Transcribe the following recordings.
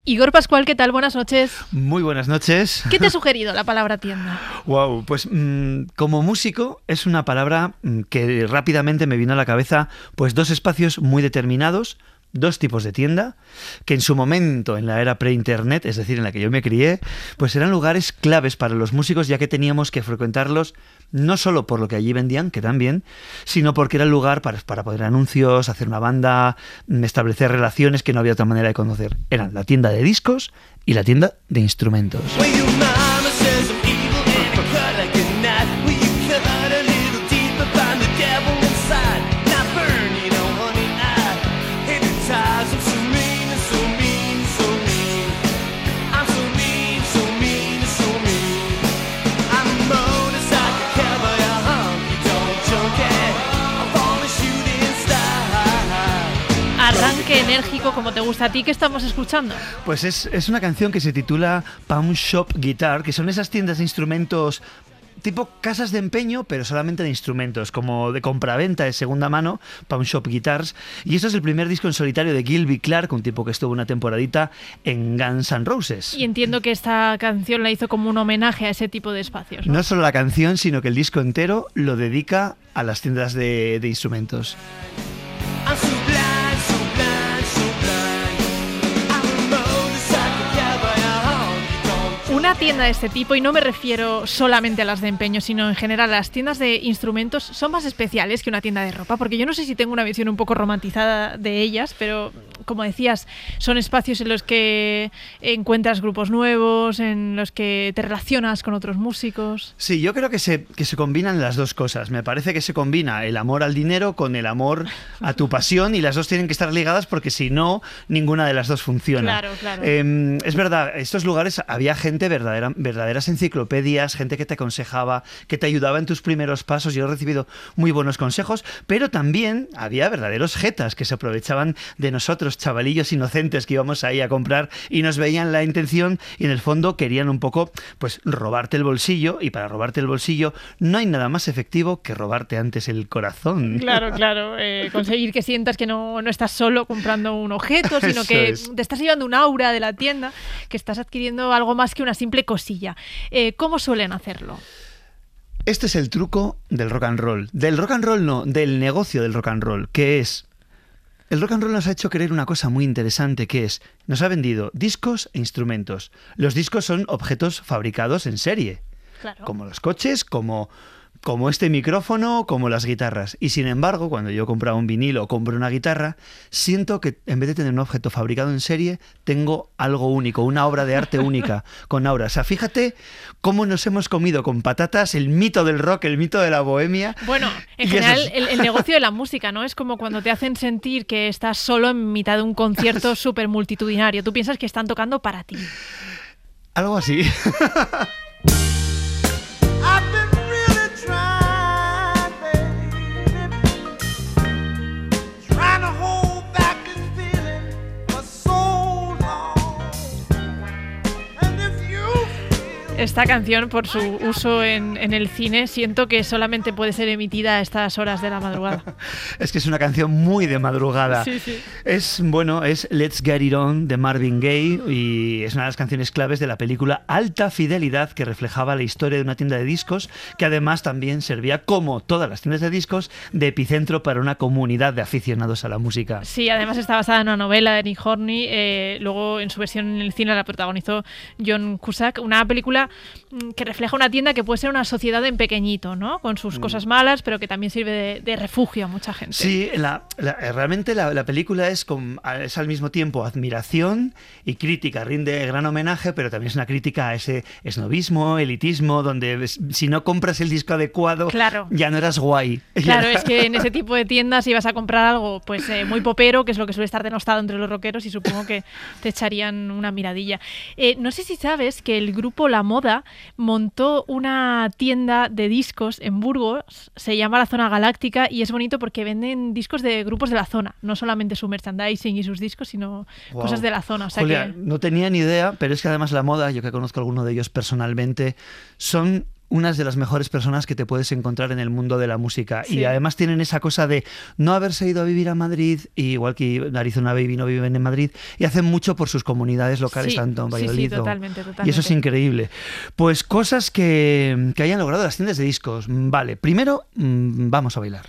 Igor Pascual, ¿qué tal? Buenas noches. Muy buenas noches. ¿Qué te ha sugerido la palabra tienda? Wow, pues como músico es una palabra que rápidamente me vino a la cabeza, pues dos espacios muy determinados, dos tipos de tienda, que en su momento, en la era pre-internet, es decir, en la que yo me crié, pues eran lugares claves para los músicos, ya que teníamos que frecuentarlos no solo por lo que allí vendían, que también, sino porque era el lugar para poner anuncios, hacer una banda, establecer relaciones que no había otra manera de conocer. Eran la tienda de discos y la tienda de instrumentos. Arranque enérgico como te gusta a ti. ¿Qué estamos escuchando? Pues es una canción que se titula Pawn Shop Guitar, que son esas tiendas de instrumentos tipo casas de empeño, pero solamente de instrumentos, como de compraventa de segunda mano, Pawn Shop Guitars. Y esto es el primer disco en solitario de Gilby Clarke, un tipo que estuvo una temporadita en Guns N' Roses. Y entiendo que esta canción la hizo como un homenaje a ese tipo de espacios, ¿no? No solo la canción, sino que el disco entero lo dedica a las tiendas de instrumentos. Una tienda de este tipo, y no me refiero solamente a las de empeño, sino en general las tiendas de instrumentos son más especiales que una tienda de ropa, porque yo no sé si tengo una visión un poco romantizada de ellas, pero como decías, son espacios en los que encuentras grupos nuevos, en los que te relacionas con otros músicos. Sí, yo creo que se combinan las dos cosas. Me parece que se combina el amor al dinero con el amor a tu pasión, y las dos tienen que estar ligadas porque si no, ninguna de las dos funciona. Claro. Es verdad, estos lugares había gente, verdaderas enciclopedias, gente que te aconsejaba, que te ayudaba en tus primeros pasos. Yo he recibido muy buenos consejos, pero también había verdaderos jetas que se aprovechaban de nosotros, chavalillos inocentes que íbamos ahí a comprar y nos veían la intención y en el fondo querían un poco pues robarte el bolsillo, y para robarte el bolsillo no hay nada más efectivo que robarte antes el corazón. Claro. Conseguir que sientas que no estás solo comprando un objeto, sino que te estás llevando un aura de la tienda, que estás adquiriendo algo más que una simple cosilla. ¿Cómo suelen hacerlo? Este es el truco del rock and roll. Del rock and roll no, del negocio del rock and roll, que es... El rock and roll nos ha hecho creer una cosa muy interesante, que es, nos ha vendido discos e instrumentos. Los discos son objetos fabricados en serie, Claro. como los coches, como este micrófono, como las guitarras. Y sin embargo, cuando yo compraba un vinilo o compro una guitarra, siento que en vez de tener un objeto fabricado en serie, tengo algo único, una obra de arte única, con aura. O sea, fíjate cómo nos hemos comido con patatas el mito del rock, el mito de la bohemia. Bueno, en general, el negocio de la música, ¿no? Es como cuando te hacen sentir que estás solo en mitad de un concierto súper multitudinario. Tú piensas que están tocando para ti. Algo así. Esta canción, por su uso en el cine, siento que solamente puede ser emitida a estas horas de la madrugada. Es que es una canción muy de madrugada. Sí. Es Let's Get It On de Marvin Gaye, y es una de las canciones claves de la película Alta Fidelidad, que reflejaba la historia de una tienda de discos, que además también servía, como todas las tiendas de discos, de epicentro para una comunidad de aficionados a la música. Sí, además está basada en una novela de Nick Hornby. Luego, en su versión en el cine, la protagonizó John Cusack. Una película que refleja una tienda que puede ser una sociedad en pequeñito, ¿no? Con sus cosas malas, pero que también sirve de refugio a mucha gente. Sí, realmente la película es al mismo tiempo admiración y crítica. Rinde gran homenaje, pero también es una crítica a ese esnobismo, elitismo, donde si no compras el disco adecuado, claro, ya no eras guay. Claro, es que en ese tipo de tiendas ibas a comprar algo pues muy popero, que es lo que suele estar denostado entre los rockeros, y supongo que te echarían una miradilla. No sé si sabes que el grupo La Moda montó una tienda de discos en Burgos, se llama La Zona Galáctica, y es bonito porque venden discos de grupos de la zona, no solamente su merchandising y sus discos, sino cosas de la zona. O sea, Julia, no tenía ni idea, pero es que además La Moda, yo que conozco a alguno de ellos personalmente, son unas de las mejores personas que te puedes encontrar en el mundo de la música. Sí. Y además tienen esa cosa de no haberse ido a vivir a Madrid, y igual que Arizona Baby no viven en Madrid, y hacen mucho por sus comunidades locales, Sí, tanto en sí, Valladolid. totalmente. Y eso es increíble. Pues cosas que hayan logrado las tiendas de discos. Vale, primero vamos a bailar.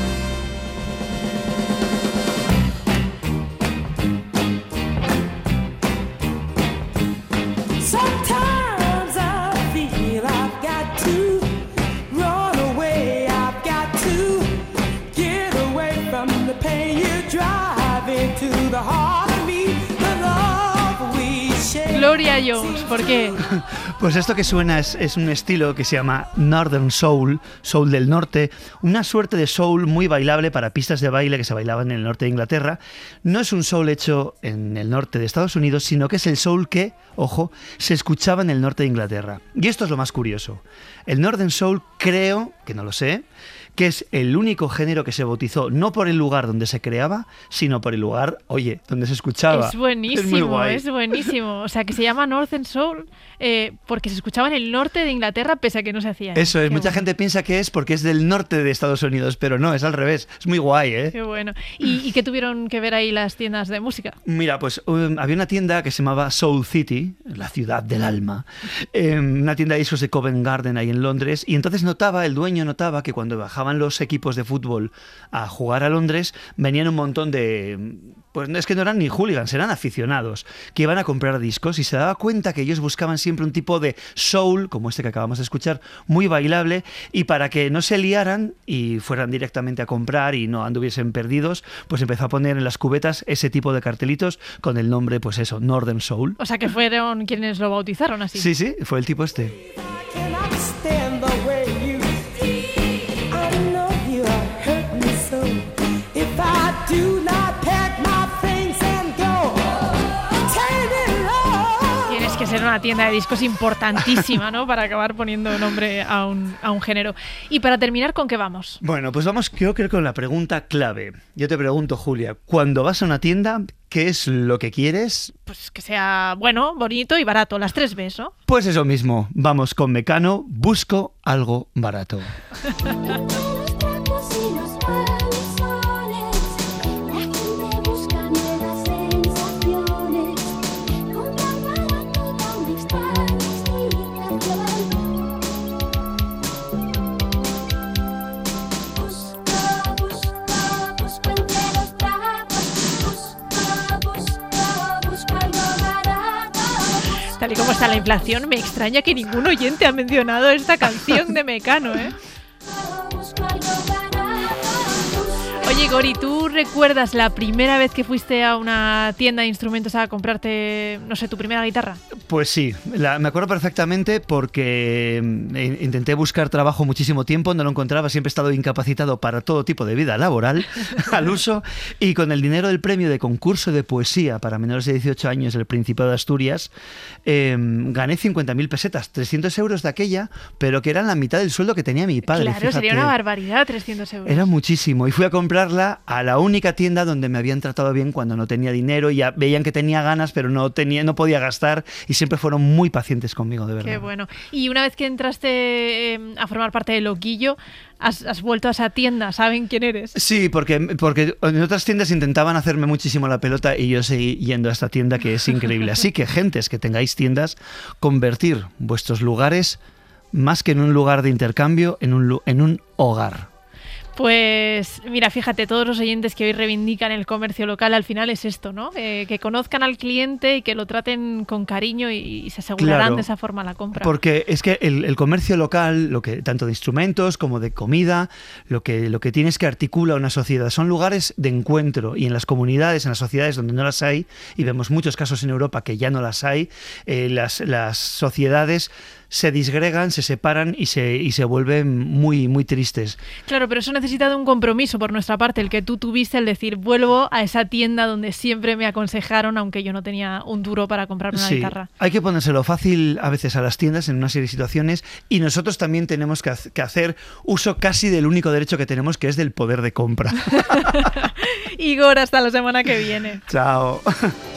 Gloria Jones, ¿por qué? Pues esto que suena es un estilo que se llama Northern Soul, soul del norte, una suerte de soul muy bailable para pistas de baile que se bailaban en el norte de Inglaterra. No es un soul hecho en el norte de Estados Unidos, sino que es el soul que, ojo, se escuchaba en el norte de Inglaterra. Y esto es lo más curioso. El Northern Soul, creo, que no lo sé, que es el único género que se bautizó no por el lugar donde se creaba, sino por el lugar, oye, donde se escuchaba. Es buenísimo, muy guay. es buenísimo. O sea, que se llama Northern Soul porque se escuchaba en el norte de Inglaterra pese a que no se hacía. Eso es, Qué mucha bueno. gente piensa que es porque es del norte de Estados Unidos, pero no, es al revés. Es muy guay, ¿eh? Qué bueno. ¿Y qué tuvieron que ver ahí las tiendas de música? Mira, pues había una tienda que se llamaba Soul City, la ciudad del alma, una tienda de discos de Covent Garden ahí en Londres, y entonces el dueño notaba que cuando bajaban los equipos de fútbol a jugar a Londres, venían un montón de... Pues es que no eran ni hooligans, eran aficionados, que iban a comprar discos, y se daba cuenta que ellos buscaban siempre un tipo de soul, como este que acabamos de escuchar, muy bailable, y para que no se liaran y fueran directamente a comprar y no anduviesen perdidos, pues empezó a poner en las cubetas ese tipo de cartelitos con el nombre, pues eso, Northern Soul. O sea, que fueron quienes lo bautizaron así. Sí, sí, fue el tipo este. Tienes que ser una tienda de discos importantísima, ¿no? Para acabar poniendo nombre a un género. Y para terminar, ¿con qué vamos? Bueno, pues vamos, creo que con la pregunta clave. Yo te pregunto, Julia, cuando vas a una tienda, ¿qué es lo que quieres? Pues que sea bueno, bonito y barato, las 3 Bs, ¿no? Pues eso mismo, vamos con Mecano, busco algo barato. Tal y como está la inflación, me extraña que ningún oyente ha mencionado esta canción de Mecano, ¿eh? Oye, Gori, ¿tú recuerdas la primera vez que fuiste a una tienda de instrumentos a comprarte, no sé, tu primera guitarra? Pues sí, me acuerdo perfectamente porque intenté buscar trabajo muchísimo tiempo, no lo encontraba, siempre he estado incapacitado para todo tipo de vida laboral al uso, y con el dinero del premio de concurso de poesía para menores de 18 años del Principado de Asturias, gané 50.000 pesetas, 300 euros de aquella, pero que eran la mitad del sueldo que tenía mi padre. Claro, fíjate. sería una barbaridad, 300 euros. Era muchísimo, y fui a comprarla a la única tienda donde me habían tratado bien cuando no tenía dinero, y ya veían que tenía ganas, pero no podía gastar, y siempre fueron muy pacientes conmigo, de verdad. Qué bueno. Y una vez que entraste a formar parte de Loquillo, has vuelto a esa tienda, ¿saben quién eres? Sí, porque en otras tiendas intentaban hacerme muchísimo la pelota y yo seguí yendo a esta tienda, que es increíble. Así que, gentes que tengáis tiendas, convertir vuestros lugares, más que en un lugar de intercambio, en un hogar. Pues mira, fíjate, todos los oyentes que hoy reivindican el comercio local, al final es esto, ¿no? Que conozcan al cliente y que lo traten con cariño y se asegurarán Claro, de esa forma la compra. Porque es que el comercio local, tanto de instrumentos como de comida, lo que tienes que articula una sociedad son lugares de encuentro, y en las comunidades, en las sociedades donde no las hay, y vemos muchos casos en Europa que ya no las hay, las sociedades se disgregan, se separan y se vuelven muy, muy tristes. Claro, pero eso necesita de un compromiso por nuestra parte, el que tú tuviste, el decir, vuelvo a esa tienda donde siempre me aconsejaron, aunque yo no tenía un duro para comprarme una guitarra. Hay que ponérselo fácil a veces a las tiendas en una serie de situaciones, y nosotros también tenemos que hacer uso casi del único derecho que tenemos, que es del poder de compra. Igor, hasta la semana que viene. Chao.